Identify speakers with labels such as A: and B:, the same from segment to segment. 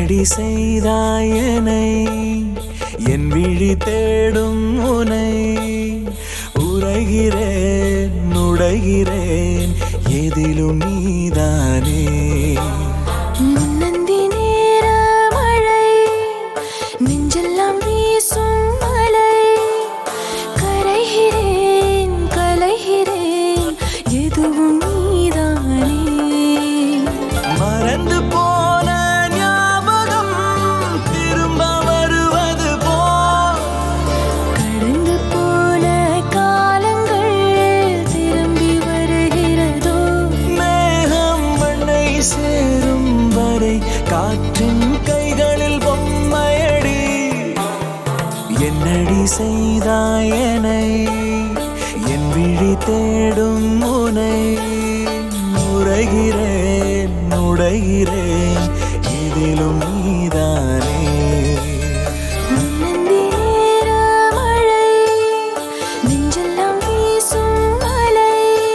A: என்னடி செய்தாயனை என் விழி தேடும் உனை உரைகிறேன் நுழைகிறேன் எதிலும் நீதானே
B: முன்னந்தி நேர மழை நெஞ்செல்லாம் வீசும் மலை கரைகிறேன் கலைகிறேன் எதுவும் நீதானே
A: மறந்து போன ஞாபகம் திரும்ப வருவது போல்
B: கடந்து போன காலங்கள் திரும்பி வருகிறதோ
A: மேகம் மண்ணை சேரும் வரை காற்றின் கைகளில் பொம்மையடி என்னடி செய்தாயனை என் விழி தேடும் உனை உரைகிறேன் நுழைகிறேன் இதிலும் நீதானே
B: முன்னந்தி நேர மழை நெஞ்செல்லாம் வீசும் மலை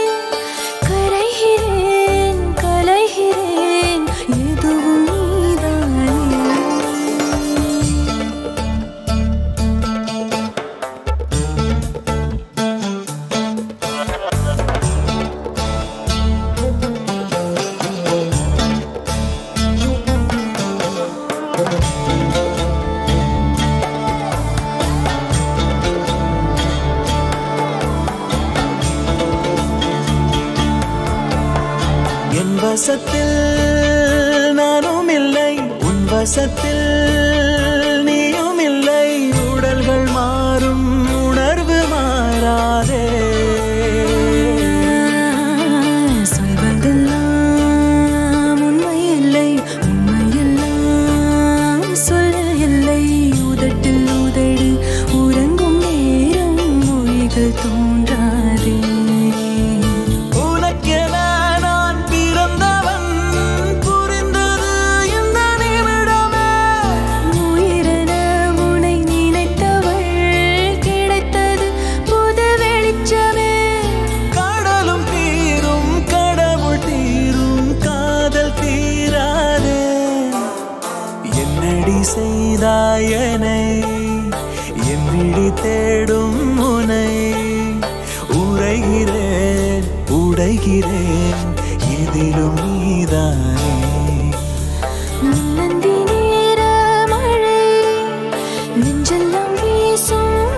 B: கரைகிறேன் கலைகிறேன் எதுவும் நீதானே
A: என் வசத்தில் நானும் இல்லை உன் வசத்தில் நீயும் இல்லை உடல்கள் மாறும் உணர்வு மாறாதே
B: சொல்வதெல்லாம் உண்மை இல்லை உண்மையெல்லாம் சொல்ல இல்லை உதட்டில் உதடி உறங்கும் நேரம் மொழிகள் தோன்றாதே
A: உனக்கென நான் பிறந்தவன் புரிந்தது இந்த நிமிடமே
B: உயிரென உனை நினைத்தவள் கிடைத்தது புது வெளிச்சமே
A: கடலும் தீரும் கடவுள் தீரும் காதல் தீராதே என்னடி செய்தாயனை என் விழி தேடும் உனை உரைகிறேன் உடைகிறேன் இதிலும் நீதானே
B: முன்னந்தி நேர மழை நெஞ்செல்லாம் வீசும்